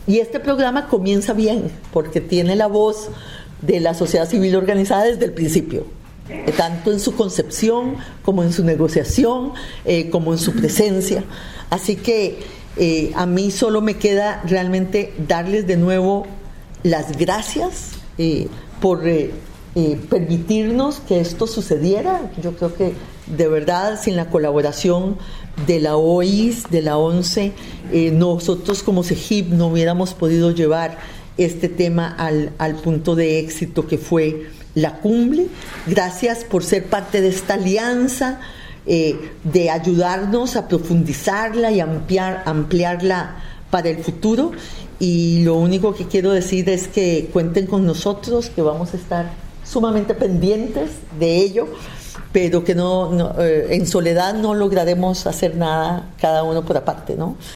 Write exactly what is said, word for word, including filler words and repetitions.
y este programa comienza bien, porque tiene la voz de la sociedad civil organizada desde el principio, eh, tanto en su concepción, como en su negociación, eh, como en su presencia. Así que eh, a mí solo me queda realmente darles de nuevo las gracias eh, por eh, eh, permitirnos que esto sucediera. Yo creo que de verdad sin la colaboración de la O I S, de la ONCE, eh, nosotros como CEGIP no hubiéramos podido llevar este tema al, al punto de éxito que fue la cumbre. Gracias por ser parte de esta alianza, eh, de ayudarnos a profundizarla y ampliar, ampliarla para el futuro. Y lo único que quiero decir es que cuenten con nosotros, que vamos a estar sumamente pendientes de ello, pero que no, no eh, en soledad no lograremos hacer nada cada uno por aparte, ¿no?